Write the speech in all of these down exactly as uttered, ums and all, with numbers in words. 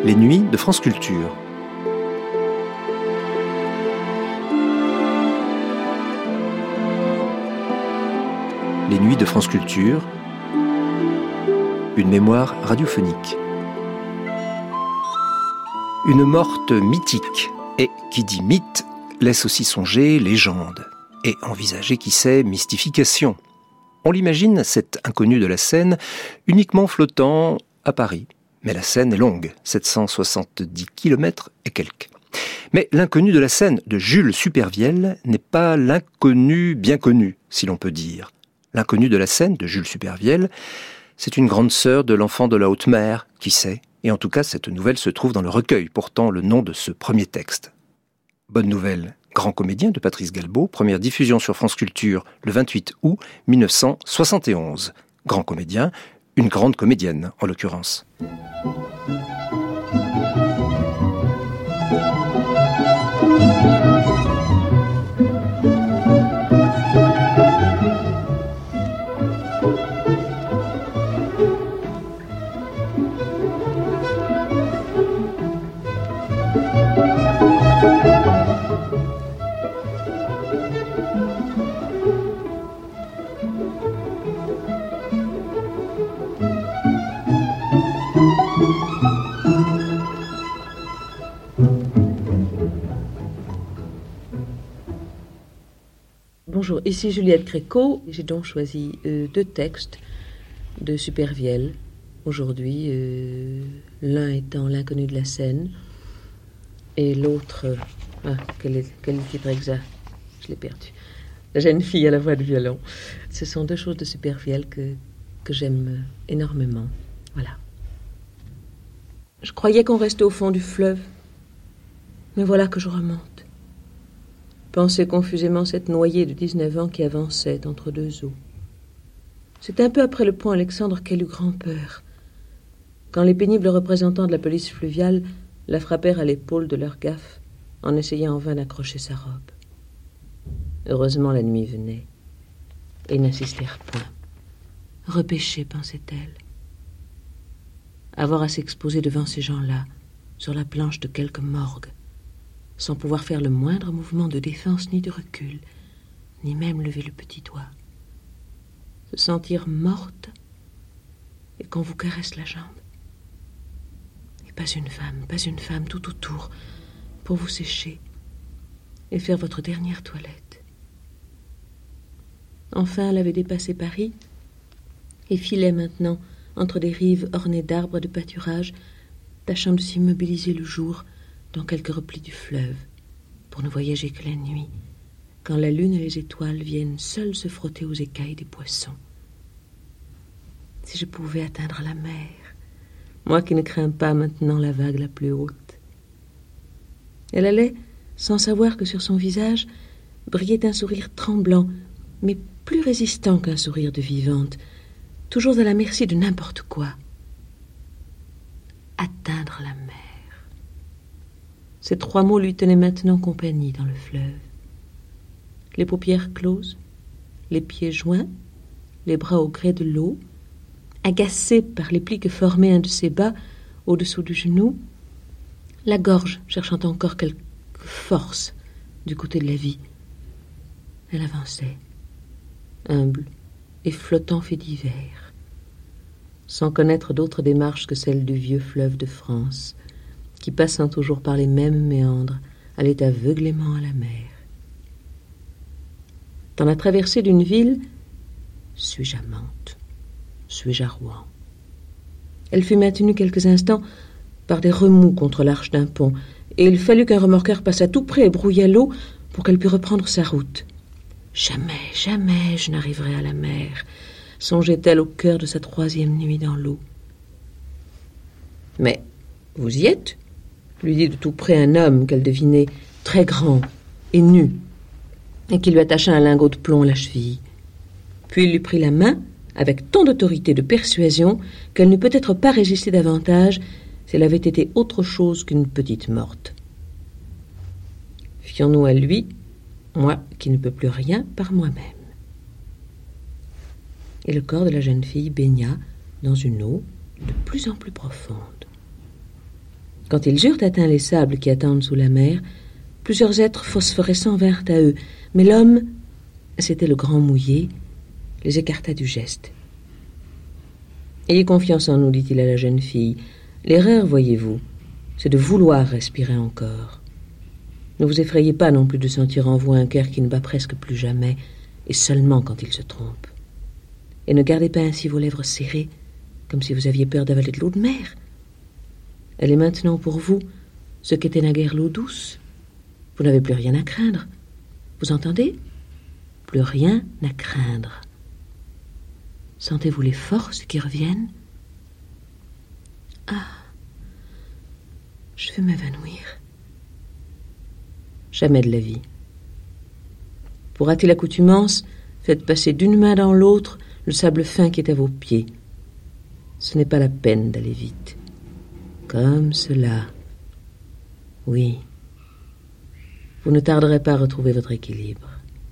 Les nuits de France Culture. Les nuits de France Culture, une mémoire radiophonique. Une morte mythique, et qui dit mythe, laisse aussi songer légende, et envisager, qui sait, mystification. On l'imagine, cet inconnu de la Seine, uniquement flottant à Paris. Mais la Seine est longue, sept cent soixante-dix kilomètres et quelques. Mais l'inconnu de la Seine de Jules Supervielle n'est pas l'inconnu bien connu, si l'on peut dire. L'inconnu de la Seine de Jules Supervielle, c'est une grande sœur de l'enfant de la haute mer, qui sait. Et en tout cas, cette nouvelle se trouve dans le recueil, portant le nom de ce premier texte. Bonne nouvelle, Grand comédien de Patrice Galbaud, première diffusion sur France Culture le vingt-huit août mille neuf cent soixante et onze. Grand comédien, une grande comédienne en l'occurrence. Bonjour, ici Juliette Gréco. J'ai donc choisi euh, deux textes de Supervielle aujourd'hui, euh, l'un étant L'inconnu de la Seine et l'autre, euh, ah, quel est, quel est le titre exact? Je l'ai perdu. La jeune fille à la voix de violon. Ce sont deux choses de Supervielle que, que j'aime énormément. Voilà. Je croyais qu'on restait au fond du fleuve, mais voilà que je remonte. Pensait confusément cette noyée de dix-neuf ans qui avançait entre deux eaux. C'est un peu après le pont Alexandre qu'elle eut grand-peur, quand les pénibles représentants de la police fluviale la frappèrent à l'épaule de leur gaffe en essayant en vain d'accrocher sa robe. Heureusement, la nuit venait, et ils n'insistèrent point. Repêcher, pensait-elle. Avoir à s'exposer devant ces gens-là, sur la planche de quelque morgue, sans pouvoir faire le moindre mouvement de défense ni de recul, ni même lever le petit doigt. Se sentir morte et qu'on vous caresse la jambe. Et pas une femme, pas une femme tout autour pour vous sécher et faire votre dernière toilette. Enfin, elle avait dépassé Paris et filait maintenant entre des rives ornées d'arbres de pâturage, tâchant de s'immobiliser le jour dans quelques replis du fleuve, pour ne voyager que la nuit, quand la lune et les étoiles viennent seules se frotter aux écailles des poissons. Si je pouvais atteindre la mer, moi qui ne crains pas maintenant la vague la plus haute. Elle allait, sans savoir que sur son visage brillait un sourire tremblant, mais plus résistant qu'un sourire de vivante, toujours à la merci de n'importe quoi. Atteindre la mer. Ces trois mots lui tenaient maintenant compagnie dans le fleuve. Les paupières closes, les pieds joints, les bras au gré de l'eau, agacée par les plis que formait un de ses bas au-dessous du genou, la gorge cherchant encore quelque force du côté de la vie. Elle avançait, humble et flottant fait divers, sans connaître d'autre démarche que celle du vieux fleuve de France, qui, passant toujours par les mêmes méandres, allait aveuglément à la mer. Dans la traversée d'une ville, suis-je à Mantes, suis-je à Rouen? Elle fut maintenue quelques instants par des remous contre l'arche d'un pont, et il fallut qu'un remorqueur passât tout près et brouillât l'eau pour qu'elle pût reprendre sa route. Jamais, jamais je n'arriverai à la mer, songeait-elle au cœur de sa troisième nuit dans l'eau. Mais vous y êtes? Lui dit de tout près un homme qu'elle devinait très grand et nu, et qui lui attacha un lingot de plomb à la cheville. Puis il lui prit la main avec tant d'autorité de persuasion qu'elle n'eût peut-être pas résisté davantage si elle avait été autre chose qu'une petite morte. Fions-nous à lui, moi qui ne peux plus rien par moi-même. Et le corps de la jeune fille baigna dans une eau de plus en plus profonde. Quand ils eurent atteint les sables qui attendent sous la mer, plusieurs êtres phosphorescents vinrent à eux, mais l'homme, c'était le grand mouillé, les écarta du geste. « Ayez confiance en nous, dit-il à la jeune fille. L'erreur, voyez-vous, c'est de vouloir respirer encore. Ne vous effrayez pas non plus de sentir en vous un cœur qui ne bat presque plus jamais, et seulement quand il se trompe. Et ne gardez pas ainsi vos lèvres serrées, comme si vous aviez peur d'avaler de l'eau de mer. Elle est maintenant pour vous ce qu'était naguère l'eau douce. Vous n'avez plus rien à craindre. Vous entendez ? Plus rien à craindre. Sentez-vous les forces qui reviennent ? Ah, je veux m'évanouir. Jamais de la vie. Pour hâter l'accoutumance, faites passer d'une main dans l'autre le sable fin qui est à vos pieds. Ce n'est pas la peine d'aller vite. Comme cela. Oui. Vous ne tarderez pas à retrouver votre équilibre.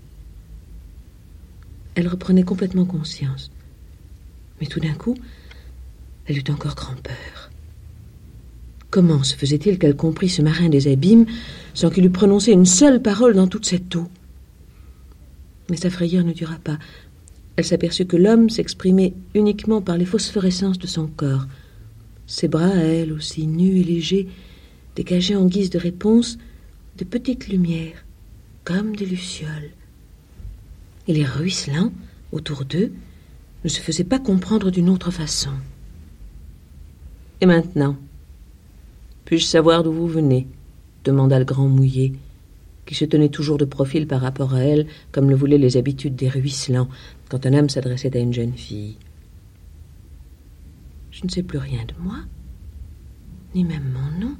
Elle reprenait complètement conscience. Mais tout d'un coup, elle eut encore grand-peur. Comment se faisait-il qu'elle comprît ce marin des abîmes sans qu'il eût prononcé une seule parole dans toute cette eau ? Mais sa frayeur ne dura pas. Elle s'aperçut que l'homme s'exprimait uniquement par les phosphorescences de son corps. Ses bras, à elle aussi nus et légers, dégageaient en guise de réponse de petites lumières, comme des lucioles. Et les ruisselants, autour d'eux, ne se faisaient pas comprendre d'une autre façon. « Et maintenant, puis-je savoir d'où vous venez ?» demanda le grand mouillé, qui se tenait toujours de profil par rapport à elle, comme le voulaient les habitudes des ruisselants, quand un homme s'adressait à une jeune fille. « Je ne sais plus rien de moi, ni même mon nom. »«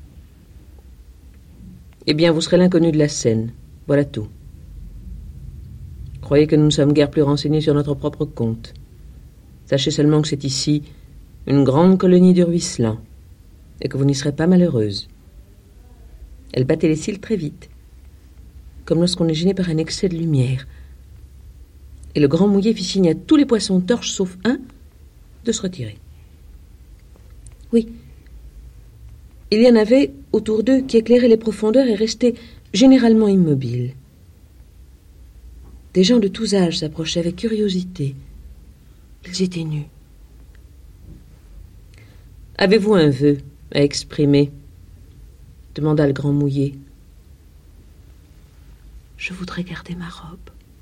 Eh bien, vous serez l'inconnu de la Seine, voilà tout. Croyez que nous ne sommes guère plus renseignés sur notre propre compte. Sachez seulement que c'est ici une grande colonie de ruisselants, et que vous n'y serez pas malheureuse. » Elle battait les cils très vite, comme lorsqu'on est gêné par un excès de lumière. Et le grand mouillé fit signe à tous les poissons torches, sauf un, de se retirer. Oui, il y en avait autour d'eux qui éclairaient les profondeurs et restaient généralement immobiles. Des gens de tous âges s'approchaient avec curiosité. Ils étaient nus. « Avez-vous un vœu à exprimer ?» demanda le grand mouillé. « Je voudrais garder ma robe. »«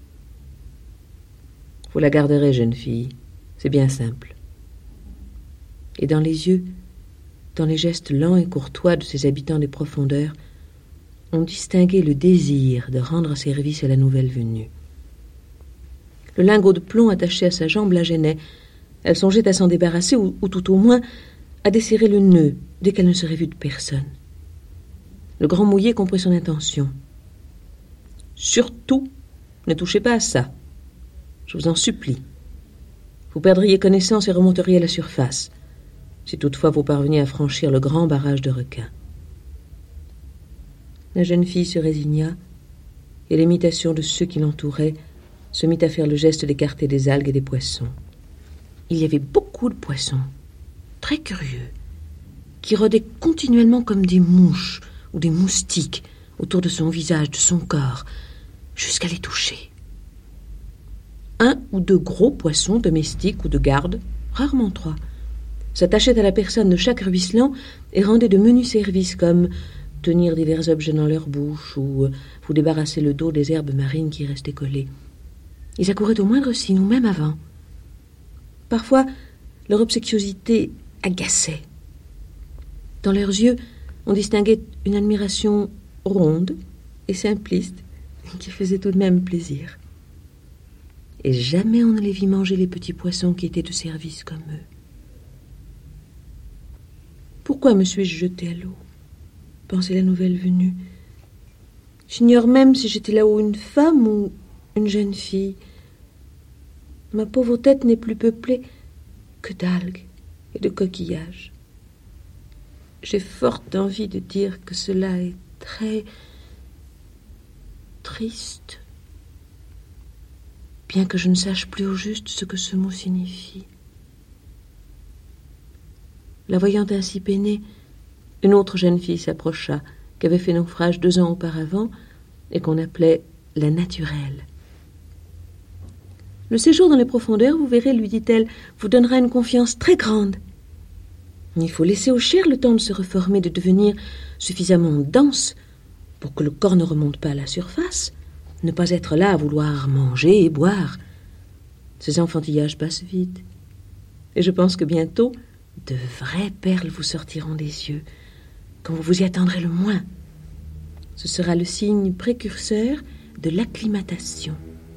Vous la garderez, jeune fille. C'est bien simple. » Et dans les yeux, dans les gestes lents et courtois de ces habitants des profondeurs, on distinguait le désir de rendre service à la nouvelle venue. Le lingot de plomb attaché à sa jambe la gênait. Elle songeait à s'en débarrasser, ou, ou tout au moins à desserrer le nœud dès qu'elle ne serait vue de personne. Le grand mouillé comprit son intention. « Surtout, ne touchez pas à ça. Je vous en supplie. Vous perdriez connaissance et remonteriez à la surface, si toutefois vous parveniez à franchir le grand barrage de requins. » La jeune fille se résigna, et l'imitation de ceux qui l'entouraient se mit à faire le geste d'écarter des algues et des poissons. Il y avait beaucoup de poissons, très curieux, qui rôdaient continuellement comme des mouches ou des moustiques autour de son visage, de son corps, jusqu'à les toucher. Un ou deux gros poissons domestiques ou de garde, rarement trois, s'attachaient à la personne de chaque ruisselant et rendaient de menus services comme tenir divers objets dans leur bouche ou vous débarrasser le dos des herbes marines qui restaient collées. Ils accouraient au moindre signe, ou même avant. Parfois, leur obséquiosité agaçait. Dans leurs yeux, on distinguait une admiration ronde et simpliste qui faisait tout de même plaisir. Et jamais on ne les vit manger les petits poissons qui étaient de service comme eux. Pourquoi me suis-je jetée à l'eau ? Pensait la nouvelle venue. J'ignore même si j'étais là-haut une femme ou une jeune fille. Ma pauvre tête n'est plus peuplée que d'algues et de coquillages. J'ai forte envie de dire que cela est très triste, bien que je ne sache plus au juste ce que ce mot signifie. La voyant ainsi peinée, Une autre jeune fille s'approcha, qui avait fait naufrage deux ans auparavant et qu'on appelait la naturelle. Le séjour dans les profondeurs, vous verrez, lui dit-elle, vous donnera une confiance très grande. Il faut laisser aux chairs le temps de se reformer, de devenir suffisamment dense pour que le corps ne remonte pas à la surface, ne pas être là à vouloir manger et boire. Ces enfantillages passent vite. Et je pense que bientôt, de vraies perles vous sortiront des yeux, quand vous vous y attendrez le moins. Ce sera le signe précurseur de l'acclimatation.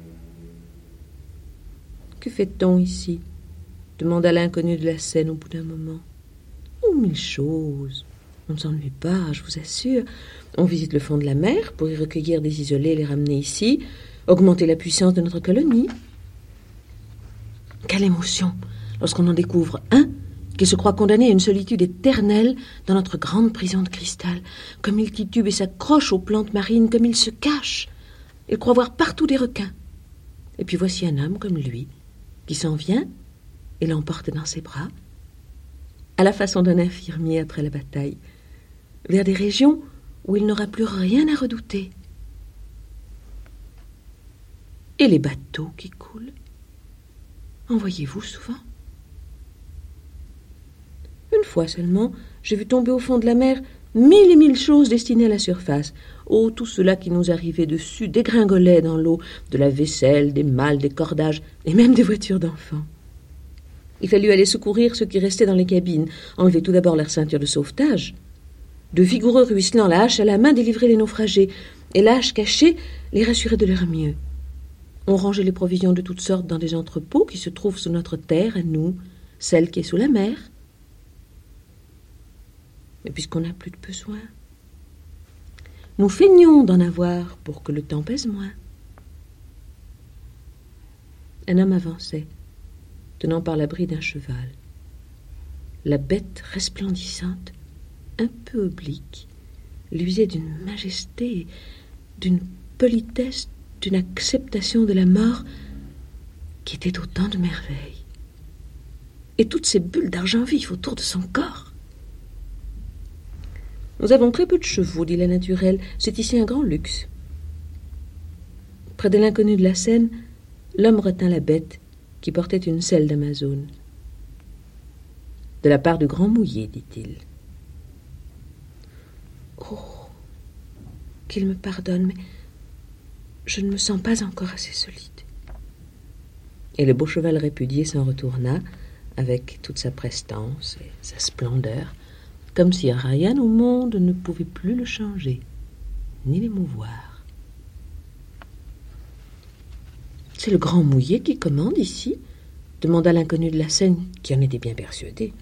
Que fait-on ici? Demanda l'inconnu de la scène au bout d'un moment. Oh, mille choses. On ne s'ennuie pas, je vous assure. On visite le fond de la mer pour y recueillir des isolés et les ramener ici, augmenter la puissance de notre colonie. Quelle émotion lorsqu'on en découvre un qui se croit condamné à une solitude éternelle dans notre grande prison de cristal. Comme il titube et s'accroche aux plantes marines, comme il se cache. Il croit voir partout des requins. Et puis voici un homme comme lui, qui s'en vient et l'emporte dans ses bras, à la façon d'un infirmier après la bataille, vers des régions où il n'aura plus rien à redouter. Et les bateaux qui coulent, en voyez-vous souvent? Une fois seulement, j'ai vu tomber au fond de la mer mille et mille choses destinées à la surface. Oh, tout cela qui nous arrivait dessus dégringolait dans l'eau, de la vaisselle, des malles, des cordages, et même des voitures d'enfants. Il fallut aller secourir ceux qui restaient dans les cabines, enlever tout d'abord leur ceinture de sauvetage. De vigoureux ruisselants, la hache à la main, délivraient les naufragés, et la hache cachée les rassurait de leur mieux. On rangeait les provisions de toutes sortes dans des entrepôts qui se trouvent sous notre terre, à nous, celle qui est sous la mer. Mais puisqu'on n'a plus de besoin, nous feignons d'en avoir pour que le temps pèse moins. Un homme avançait, tenant par l'abri d'un cheval. La bête resplendissante, un peu oblique, luisait d'une majesté, d'une politesse, d'une acceptation de la mort qui était autant de merveilles. Et toutes ces bulles d'argent vif autour de son corps. Nous avons très peu de chevaux, dit la naturelle. C'est ici un grand luxe. Près de l'inconnu de la Seine, l'homme retint la bête qui portait une selle d'Amazone. De la part du grand mouillé, dit-il. Oh, qu'il me pardonne, mais je ne me sens pas encore assez solide. Et le beau cheval répudié s'en retourna avec toute sa prestance et sa splendeur, comme si rien au monde ne pouvait plus le changer, ni l'émouvoir. « C'est le grand mouillé qui commande ici ?» demanda l'inconnu de la Seine, qui en était bien persuadé.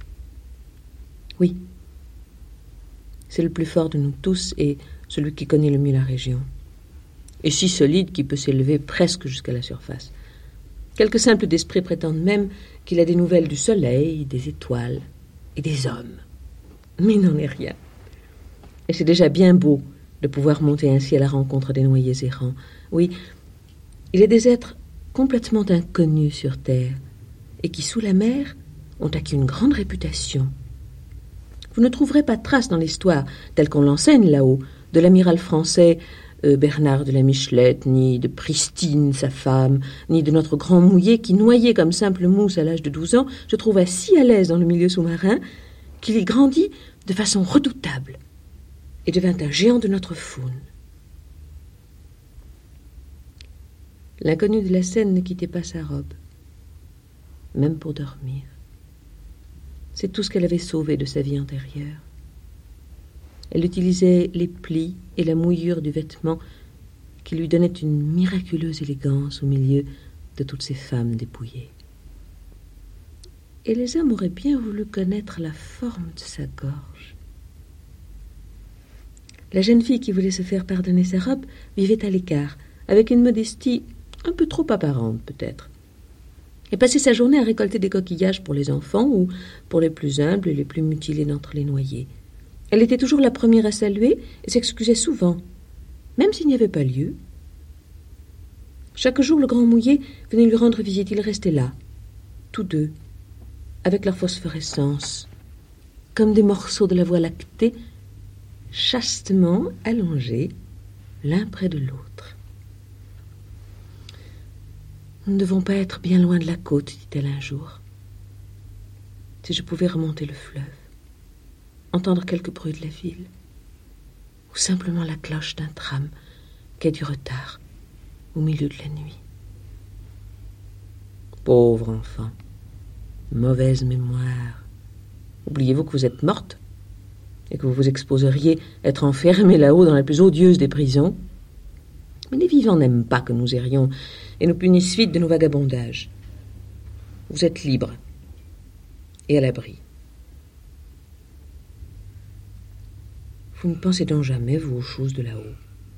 « Oui, c'est le plus fort de nous tous et celui qui connaît le mieux la région. Et si solide qu'il peut s'élever presque jusqu'à la surface. Quelques simples d'esprit prétendent même qu'il a des nouvelles du soleil, des étoiles et des hommes. Mais il n'en est rien. Et c'est déjà bien beau de pouvoir monter ainsi à la rencontre des noyés errants. Oui, il est des êtres complètement inconnus sur terre et qui, sous la mer, ont acquis une grande réputation. Vous ne trouverez pas de trace dans l'histoire, telle qu'on l'enseigne là-haut, de l'amiral français euh, Bernard de la Michelette, ni de Pristine, sa femme, ni de notre grand mouillé qui, noyé comme simple mousse à l'âge de douze ans, se trouva si à l'aise dans le milieu sous-marin qu'il y grandit de façon redoutable et devint un géant de notre faune. L'inconnu de la Seine ne quittait pas sa robe, même pour dormir. C'est tout ce qu'elle avait sauvé de sa vie antérieure. Elle utilisait les plis et la mouillure du vêtement qui lui donnaient une miraculeuse élégance au milieu de toutes ces femmes dépouillées. Et les hommes auraient bien voulu connaître la forme de sa gorge. La jeune fille qui voulait se faire pardonner sa robe vivait à l'écart, avec une modestie un peu trop apparente peut-être, et passait sa journée à récolter des coquillages pour les enfants ou pour les plus humbles et les plus mutilés d'entre les noyés. Elle était toujours la première à saluer et s'excusait souvent, même s'il n'y avait pas lieu. Chaque jour, le grand mouillé venait lui rendre visite. Ils restaient là, tous deux, avec leur phosphorescence, comme des morceaux de la Voie lactée, chastement allongés l'un près de l'autre. Nous ne devons pas être bien loin de la côte, dit-elle un jour. Si je pouvais remonter le fleuve, entendre quelques bruits de la ville, ou simplement la cloche d'un tram qui a du retard au milieu de la nuit. Pauvre enfant, mauvaise mémoire. Oubliez-vous que vous êtes morte et que vous vous exposeriez à être enfermée là-haut dans la plus odieuse des prisons? Mais les vivants n'aiment pas que nous errions et nous punissent vite de nos vagabondages. Vous êtes libre et à l'abri. Vous ne pensez donc jamais, vous, aux choses de là-haut.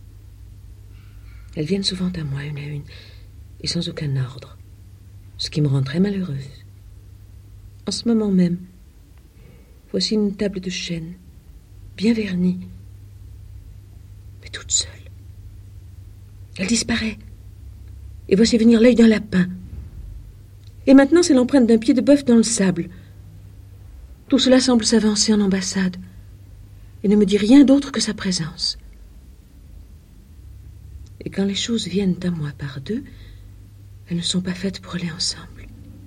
Elles viennent souvent à moi, une à une, et sans aucun ordre, ce qui me rend très malheureuse. En ce moment même, voici une table de chêne, bien vernie, mais toute seule. Elle disparaît, et voici venir l'œil d'un lapin. Et maintenant, c'est l'empreinte d'un pied de bœuf dans le sable. Tout cela semble s'avancer en ambassade, et ne me dit rien d'autre que sa présence. Et quand les choses viennent à moi par deux, elles ne sont pas faites pour aller ensemble.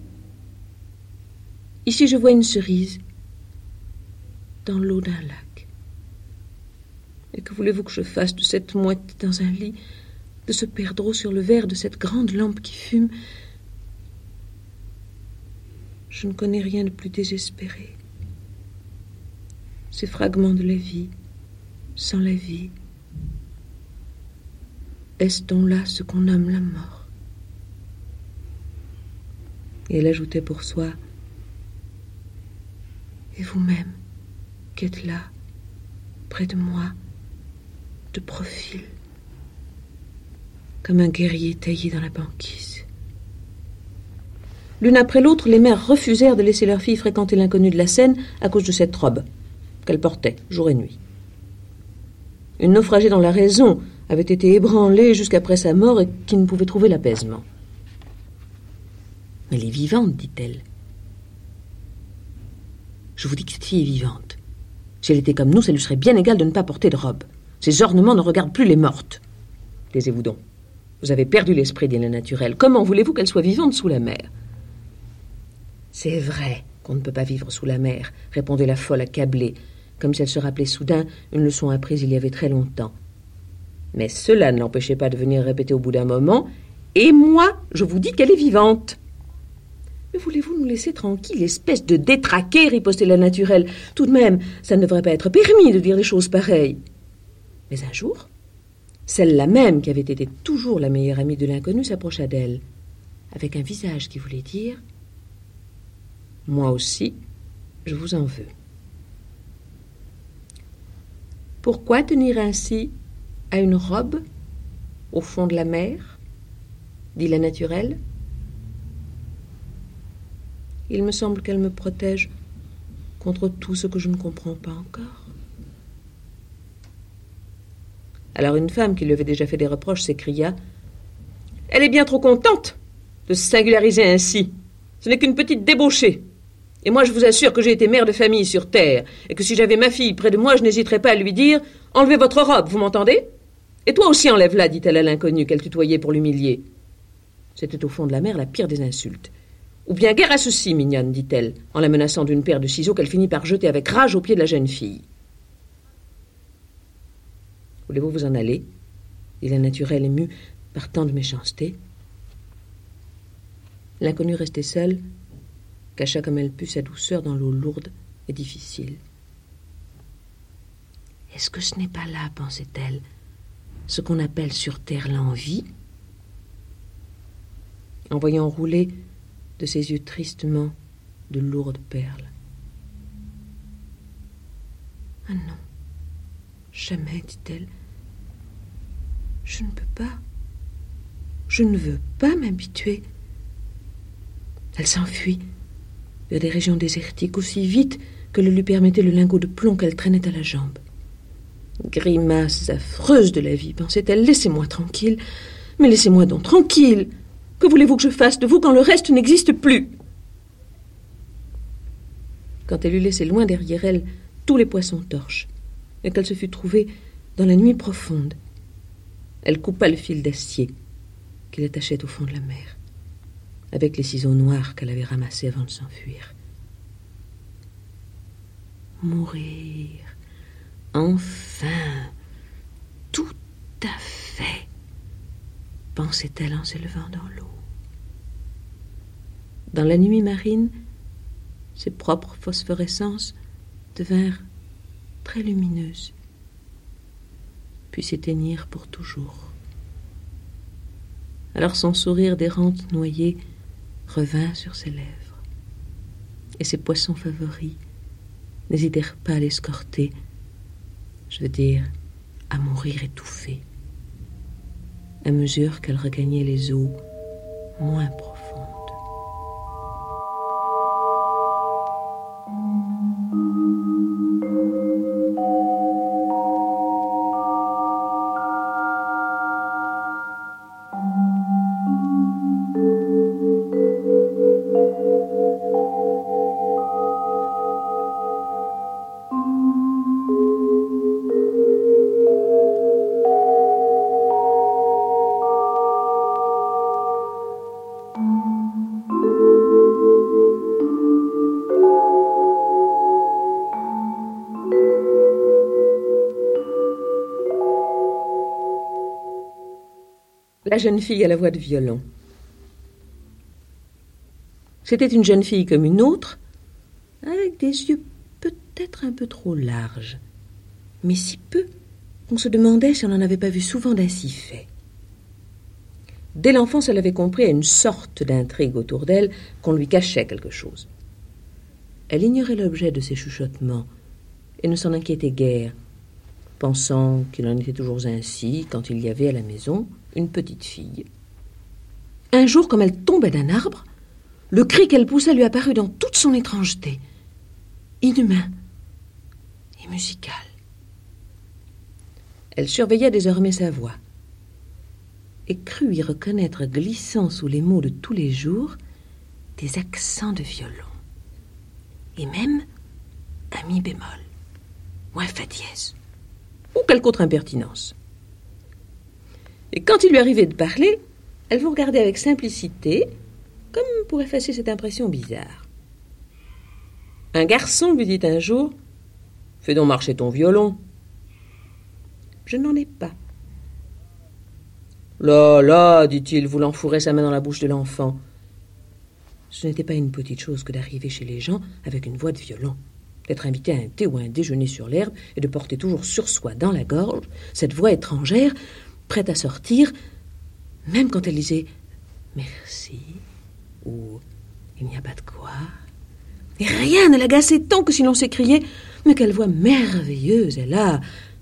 Ici, je vois une cerise dans l'eau d'un lac. Et que voulez-vous que je fasse de cette mouette dans un lit, de ce perdreau sur le verre, de cette grande lampe qui fume? Je ne connais rien de plus désespéré. Ces fragments de la vie, sans la vie. Est-ce donc là ce qu'on nomme la mort? Et elle ajoutait pour soi, et vous-même, qui êtes là, près de moi, de profil, comme un guerrier taillé dans la banquise. L'une après l'autre, les mères refusèrent de laisser leur fille fréquenter l'inconnu de la Seine à cause de cette robe qu'elle portait jour et nuit. Une naufragée dont la raison avait été ébranlée jusqu'après sa mort et qui ne pouvait trouver l'apaisement. « Elle est vivante, dit-elle. Je vous dis que cette fille est vivante. Si elle était comme nous, ça lui serait bien égal de ne pas porter de robe. Ses ornements ne regardent plus les mortes. Taisez-vous donc. Vous avez perdu l'esprit, dit la naturelle. Comment voulez-vous qu'elle soit vivante sous la mer? C'est vrai qu'on ne peut pas vivre sous la mer, répondait la folle accablée, comme si elle se rappelait soudain une leçon apprise il y avait très longtemps. Mais cela ne l'empêchait pas de venir répéter au bout d'un moment « Et moi, je vous dis qu'elle est vivante !» Mais voulez-vous nous laisser tranquille, espèce de détraqué, ripostait la naturelle. Tout de même, ça ne devrait pas être permis de dire des choses pareilles. Mais un jour, celle-là même, qui avait été toujours la meilleure amie de l'inconnu, s'approcha d'elle, avec un visage qui voulait dire « Moi aussi, je vous en veux. » Pourquoi tenir ainsi à une robe au fond de la mer, dit la naturelle. Il me semble qu'elle me protège contre tout ce que je ne comprends pas encore. Alors une femme qui lui avait déjà fait des reproches s'écria « Elle est bien trop contente de se singulariser ainsi. Ce n'est qu'une petite débauchée. Et moi, je vous assure que j'ai été mère de famille sur terre, et que si j'avais ma fille près de moi, je n'hésiterais pas à lui dire « Enlevez votre robe, vous m'entendez ? Et toi aussi enlève-la, dit-elle à l'inconnu qu'elle tutoyait pour l'humilier. » C'était au fond de la mer la pire des insultes. « Ou bien guère à ceci, mignonne, dit-elle, en la menaçant d'une paire de ciseaux qu'elle finit par jeter avec rage aux pieds de la jeune fille. « Voulez-vous vous en aller ?» dit la naturelle émue par tant de méchanceté. L'inconnue restée seule cacha comme elle put sa douceur dans l'eau lourde et difficile. « Est-ce que ce n'est pas là, pensait-elle, ce qu'on appelle sur terre l'envie ?» En voyant rouler de ses yeux tristement de lourdes perles. « Ah non, jamais, dit-elle. Je ne peux pas. Je ne veux pas m'habituer. » Elle s'enfuit vers des régions désertiques aussi vite que le lui permettait le lingot de plomb qu'elle traînait à la jambe. Grimace affreuse de la vie, pensait-elle, laissez-moi tranquille. Mais laissez-moi donc tranquille. Que voulez-vous que je fasse de vous quand le reste n'existe plus ? quand elle eut laissé loin derrière elle tous les poissons torches, et qu'elle se fut trouvée dans la nuit profonde. Elle coupa le fil d'acier qu'il attachait au fond de la mer, avec les ciseaux noirs qu'elle avait ramassés avant de s'enfuir. Mourir, enfin, tout à fait, pensait-elle en s'élevant dans l'eau. Dans la nuit marine, ses propres phosphorescences devinrent très lumineuses, puis s'éteignirent pour toujours. Alors son sourire d'errante noyée revint sur ses lèvres, et ses poissons favoris n'hésitèrent pas à l'escorter, je veux dire, à mourir étouffée, à mesure qu'elle regagnait les eaux moins profondes. La jeune fille à la voix de violon. C'était une jeune fille comme une autre, avec des yeux peut-être un peu trop larges, mais si peu qu'on se demandait si on n'en avait pas vu souvent d'ainsi fait. Dès l'enfance, elle avait compris à une sorte d'intrigue autour d'elle qu'on lui cachait quelque chose. Elle ignorait l'objet de ses chuchotements et ne s'en inquiétait guère, pensant qu'il en était toujours ainsi quand il y avait à la maison une petite fille. Un jour, comme elle tombait d'un arbre, le cri qu'elle poussa lui apparut dans toute son étrangeté, inhumain et musical. Elle surveillait désormais sa voix et crut y reconnaître glissant sous les mots de tous les jours des accents de violon, et même un mi bémol ou un fa dièse ou quelque autre impertinence. Et quand il lui arrivait de parler, elle vous regardait avec simplicité, comme pour effacer cette impression bizarre. Un garçon lui dit un jour « Fais donc marcher ton violon. »« Je n'en ai pas. »« Là, là, dit-il, voulant fourrer sa main dans la bouche de l'enfant. » Ce n'était pas une petite chose que d'arriver chez les gens avec une voix de violon, d'être invité à un thé ou à un déjeuner sur l'herbe et de porter toujours sur soi, dans la gorge, cette voix étrangère, prête à sortir, même quand elle disait « merci » ou « il n'y a pas de quoi ». Et rien ne l'agaçait tant que si l'on s'écriait « mais quelle voix merveilleuse elle a !»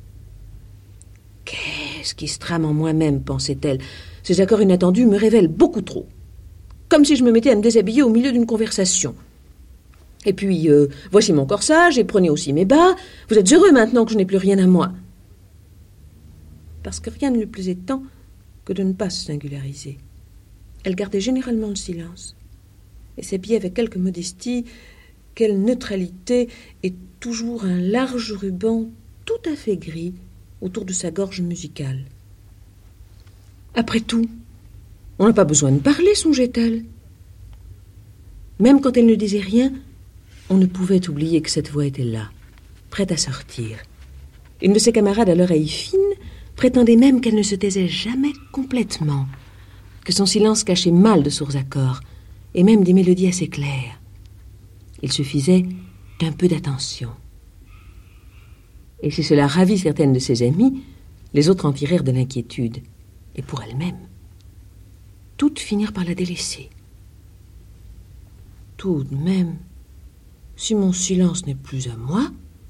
Qu'est-ce qui se trame en moi-même, pensait-elle. Ces accords inattendus me révèlent beaucoup trop. Comme si je me mettais à me déshabiller au milieu d'une conversation. Et puis, euh, voici mon corsage, et prenez aussi mes bas. Vous êtes heureux maintenant que je n'ai plus rien à moi. Parce que rien ne lui plaisait tant que de ne pas se singulariser. Elle gardait généralement le silence, et s'habillait avec quelque modestie, quelle neutralité, et toujours un large ruban tout à fait gris autour de sa gorge musicale. Après tout, on n'a pas besoin de parler, songeait-elle. Même quand elle ne disait rien, on ne pouvait oublier que cette voix était là, prête à sortir. Une de ses camarades à l'oreille fine prétendait même qu'elle ne se taisait jamais complètement, que son silence cachait mal de sourds accords, et même des mélodies assez claires. Il suffisait d'un peu d'attention. Et si cela ravit certaines de ses amies, les autres en tirèrent de l'inquiétude, et pour elle-même. Toutes finirent par la délaisser. Tout de même, si mon silence n'est plus à moi...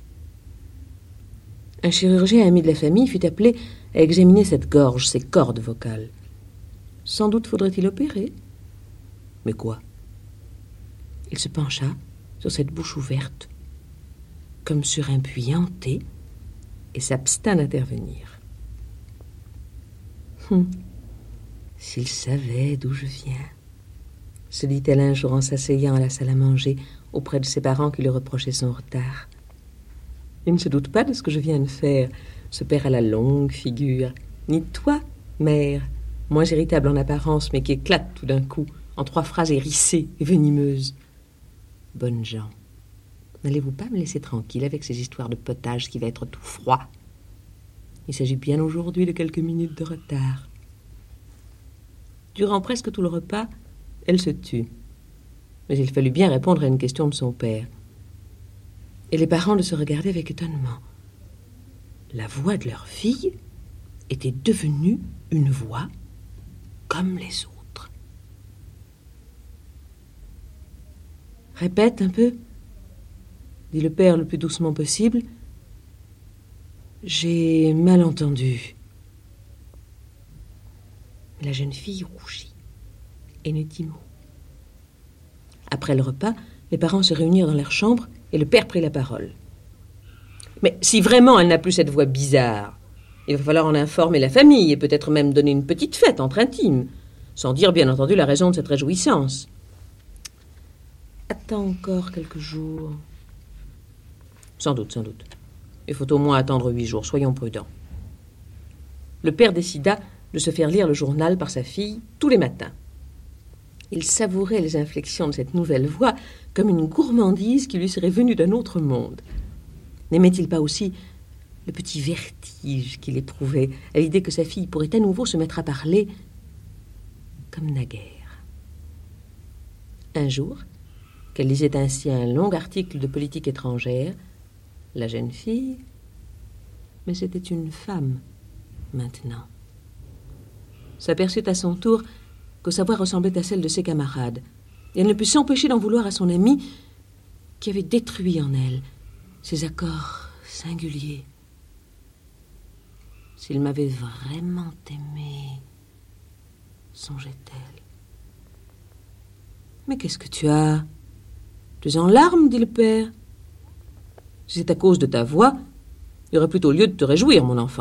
Un chirurgien ami de la famille fut appelé à examiner cette gorge, ces cordes vocales. Sans doute faudrait-il opérer. Mais quoi? Il se pencha sur cette bouche ouverte, comme sur un puits hanté, et s'abstint d'intervenir. Hum, s'il savait d'où je viens, se dit-elle un jour en s'asseyant à la salle à manger auprès de ses parents qui lui reprochaient son retard. Il ne se doute pas de ce que je viens de faire, ce père à la longue figure. Ni de toi, mère, moins irritable en apparence, mais qui éclate tout d'un coup, en trois phrases hérissées et venimeuses. Bonnes gens, n'allez-vous pas me laisser tranquille avec ces histoires de potage qui va être tout froid? Il s'agit bien aujourd'hui de quelques minutes de retard. Durant presque tout le repas, elle se tut. Mais il fallut bien répondre à une question de son père. Et les parents le se regardaient avec étonnement. La voix de leur fille était devenue une voix comme les autres. « Répète un peu, » dit le père le plus doucement possible. « J'ai mal entendu. » Mais la jeune fille rougit et ne dit mot. Après le repas, les parents se réunirent dans leur chambre et le père prit la parole. « Mais si vraiment elle n'a plus cette voix bizarre, il va falloir en informer la famille et peut-être même donner une petite fête entre intimes, sans dire bien entendu la raison de cette réjouissance. Attends encore quelques jours. Sans doute, sans doute. Il faut au moins attendre huit jours, soyons prudents. » Le père décida de se faire lire le journal par sa fille tous les matins. Il savourait les inflexions de cette nouvelle voix comme une gourmandise qui lui serait venue d'un autre monde. N'aimait-il pas aussi le petit vertige qu'il éprouvait à l'idée que sa fille pourrait à nouveau se mettre à parler comme naguère? Un jour, qu'elle lisait ainsi un long article de politique étrangère, la jeune fille, mais c'était une femme maintenant, s'aperçut à son tour que sa voix ressemblait à celle de ses camarades, et elle ne put s'empêcher d'en vouloir à son amie qui avait détruit en elle ces accords singuliers. S'il m'avait vraiment aimée, songeait-elle. « Mais qu'est-ce que tu as? Tu es en larmes, dit le père. Si c'est à cause de ta voix, il y aurait plutôt lieu de te réjouir, mon enfant. »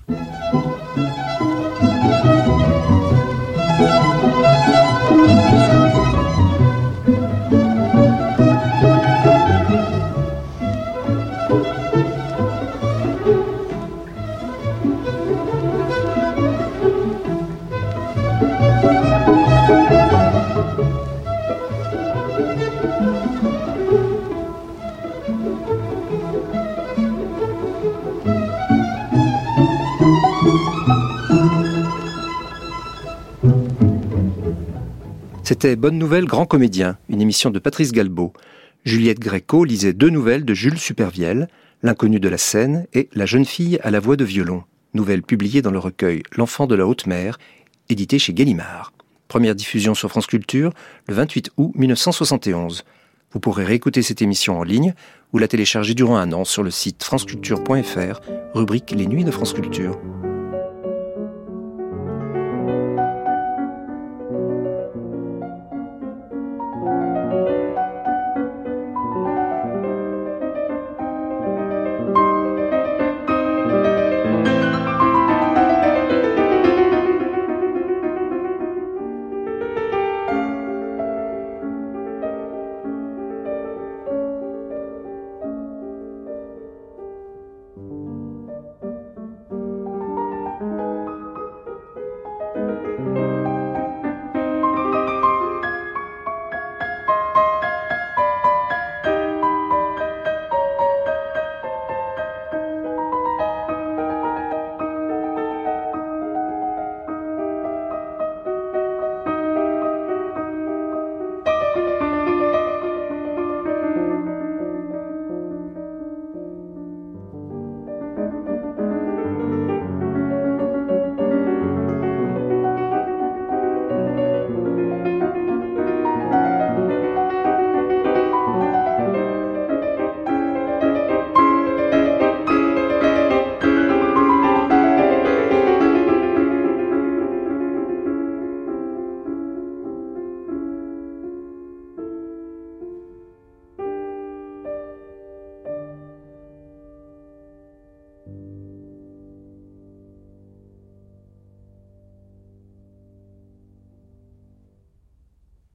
C'était Bonne Nouvelle, Grand Comédien, une émission de Patrice Galbaud. Juliette Gréco lisait deux nouvelles de Jules Supervielle, L'inconnu de la Seine et La jeune fille à la voix de violon, nouvelles publiées dans le recueil L'enfant de la haute mer, édité chez Gallimard. Première diffusion sur France Culture le vingt-huit août mille neuf cent soixante et onze. Vous pourrez réécouter cette émission en ligne ou la télécharger durant un an sur le site franceculture point f r, rubrique Les Nuits de France Culture.